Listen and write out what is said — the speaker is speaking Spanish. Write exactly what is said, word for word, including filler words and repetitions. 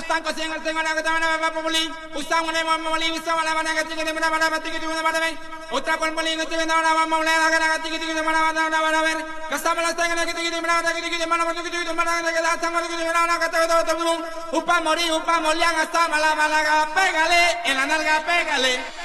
están cosiendo el tengo la que te van a ver populi. Usamos una mamoli, usamos la banana que tiene una banana que tiene una banana. Otra por molín que tiene una mamoli, la gana que tiene una banana, una banana ver. Casamos las tengas que tiene una banana que tiene una banana que tiene una banana que da tango que tiene una banana que te todo todo. Upa morí, upa molian hasta mala balaga, pégale, en la nalga pégale.